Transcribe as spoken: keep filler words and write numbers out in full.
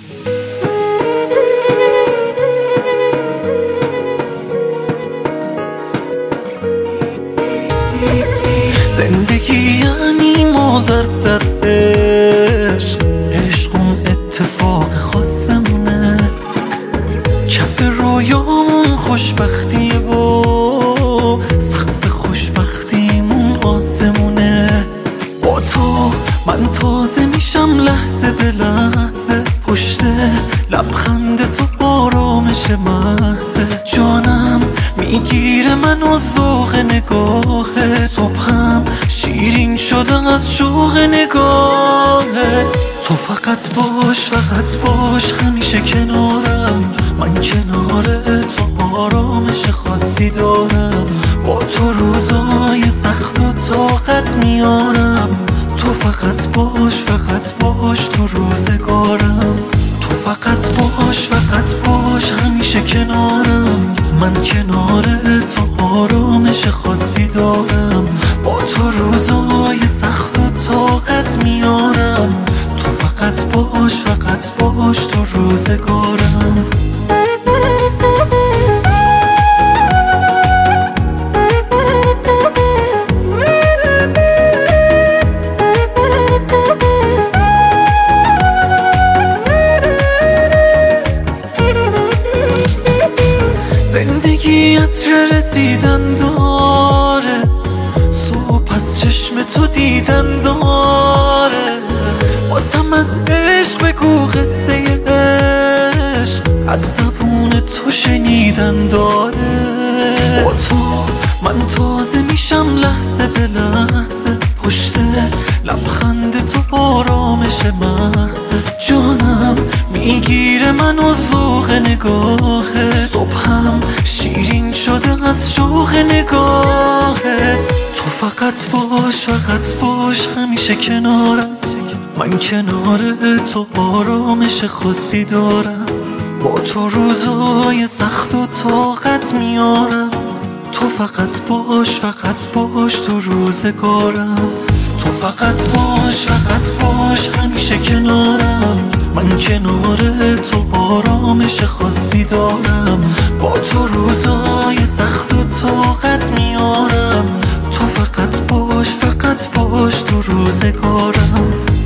زندگی یعنی ما ضرب در عشق، عشق اون اتفاق خاصمونه، کف رویامون خوشبختیه و سقف خوشبختیمون آسمونه. با تو من تازه میشم لحظه به لحظه، پشت لبخند تو آرامش محضه، جانم میگیره منو ذوق نگاهت، صبحم شیرین شده از شوق نگاهت. تو فقط باش فقط باش همیشه کنارم، من کنار تو آرامش خاصی دارم، با تو روزای سخت و طاقت میارم. تو فقط باش فقط باش تو روزگارم، تو فقط باش فقط باش همیشه کنارم، من کنار تو آرامش خاصی دارم، با تو روزای سخت و طاقت میارم. تو فقط باش فقط باش تو روزگارم. زندگی عطر رسیدن داره، صبح از چشم تو دیدن داره، واسم از عشق بگو قصه عشق، از زبون تو شنیدن داره. با تو من تازه میشم لحظه به لحظه، پشت لبخند تو آرامش محضه، جانم میگیره منو ذوق نگاهت، صبحم شیرین شده از شوق نگاهت. تو فقط باش فقط باش همیشه کنارم، من کنار تو آرامش خاصی دارم، با تو روزای سخت و طاقت میارم. تو فقط باش فقط باش تو روزگارم، تو فقط باش فقط باش همیشه کنارم، من کنار تو آرامش خاصی دارم، با تو روزای سخت و طاقت میارم. تو فقط باش فقط باش تو روزگارم.